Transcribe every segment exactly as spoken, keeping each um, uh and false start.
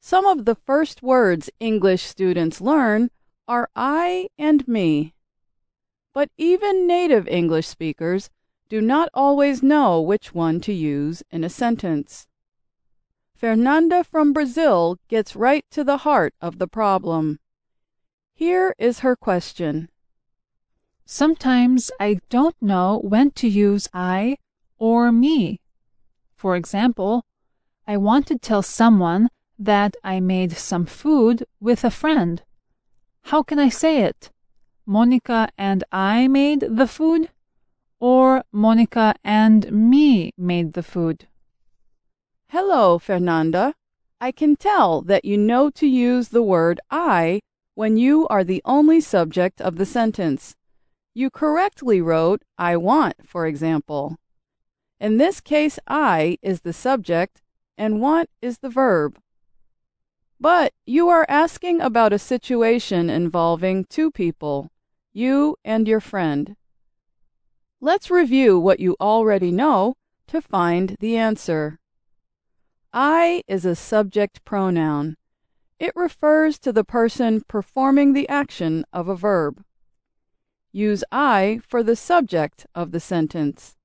Some of the first words English students learn are I and me. But even native English speakers do not always know which one to use in a sentence. Fernanda from Brazil gets right to the heart of the problem. Here is her question. Sometimes I don't know when to use I or me. For example, I want to tell someone that I made some food with a friend. How can I say it? Monica and I made the food? Or Monica and me made the food? Hello, Fernanda. I can tell that you know to use the word I when you are the only subject of the sentence. You correctly wrote I want, for example. In this case, I is the subject and want is the verb. But you are asking about a situation involving two people, you and your friend. Let's review what you already know to find the answer. I is a subject pronoun. It refers to the person performing the action of a verb. Use I for the subject of the sentence.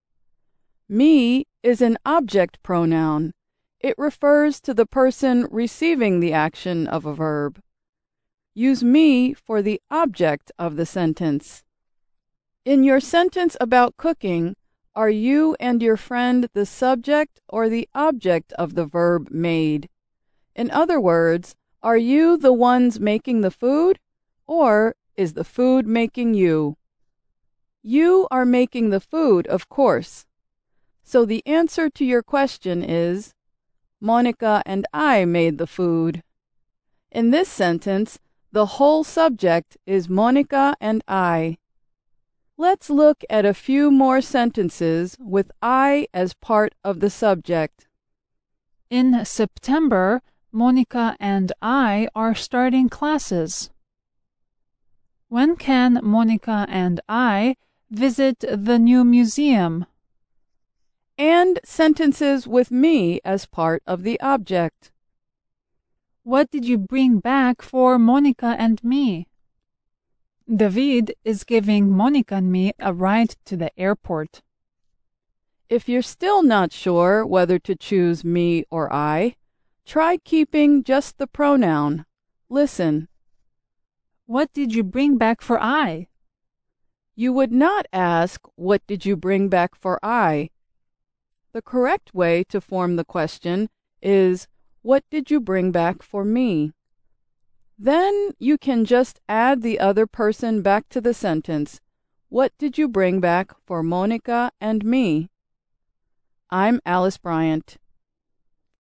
Me is an object pronoun. It refers to the person receiving the action of a verb. Use me for the object of the sentence. In your sentence about cooking, are you and your friend the subject or the object of the verb made? In other words, are you the ones making the food, or is the food making you? You are making the food, of course. So the answer to your question is, Monica and I made the food. In this sentence, the whole subject is Monica and I. Let's look at a few more sentences with I as part of the subject. In September, Monica and I are starting classes. When can Monica and I visit the new museum? And sentences with me as part of the object. What did you bring back for Monica and me? David is giving Monica and me a ride to the airport. If you're still not sure whether to choose me or I, try keeping just the pronoun. Listen. What did you bring back for I? You would not ask, what did you bring back for I? The correct way to form the question is, what did you bring back for me? Then you can just add the other person back to the sentence. What did you bring back for Monica and me? I'm Alice Bryant.